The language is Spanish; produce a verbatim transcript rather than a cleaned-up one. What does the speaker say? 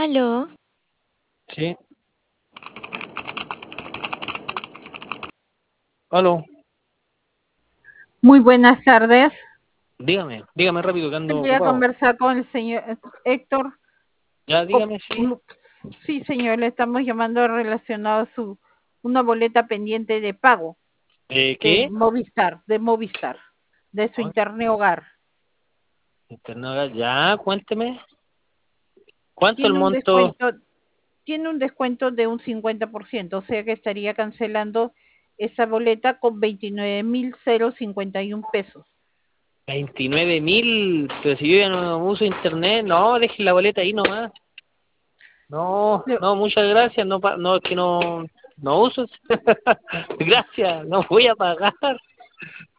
Aló, Sí. Aló, Muy buenas tardes. dígame, dígame rápido que ando Quería ocupado. conversar con el señor Héctor. Ya, Co- dígame, sí. mm, Sí, señor, le estamos llamando relacionado a su una boleta pendiente de pago ¿Eh, de qué? Movistar, de Movistar, de su Ay, internet hogar. internet, ya, cuénteme. ¿Cuánto el Tiene un monto? descuento, tiene un descuento de un cincuenta por ciento, o sea que estaría cancelando esa boleta con veintinueve mil cincuenta y uno pesos. Veintinueve mil, pero si yo ya no uso internet, no, deje la boleta ahí nomás. No, Le- no, muchas gracias, no, pa- no, es que no, no uso. Gracias, no voy a pagar.